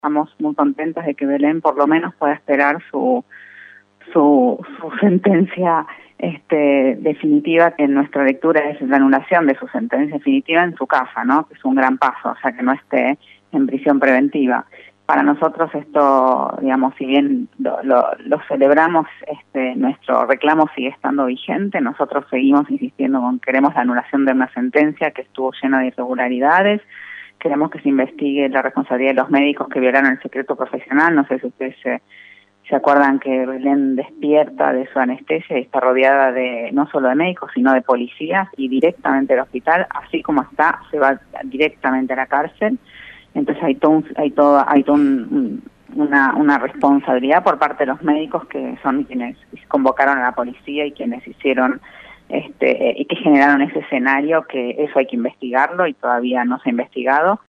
estamos muy contentas de que Belén por lo menos pueda esperar su sentencia definitiva, que en nuestra lectura es la anulación de su sentencia definitiva en su casa, ¿no? Que es un gran paso, o sea, que no esté en prisión preventiva. Para nosotros esto, digamos, si bien lo celebramos, nuestro reclamo sigue estando vigente. Nosotros seguimos insistiendo con queremos la anulación de una sentencia que estuvo llena de irregularidades. Queremos que se investigue la responsabilidad de los médicos que violaron el secreto profesional. No sé si ustedes se acuerdan que Belén despierta de su anestesia y está rodeada de no solo de médicos, sino de policías, y directamente al hospital, así como está, se va directamente a la cárcel. Entonces hay una responsabilidad por parte de los médicos, que son quienes convocaron a la policía y quienes hicieron y que generaron ese escenario, que eso hay que investigarlo y todavía no se ha investigado.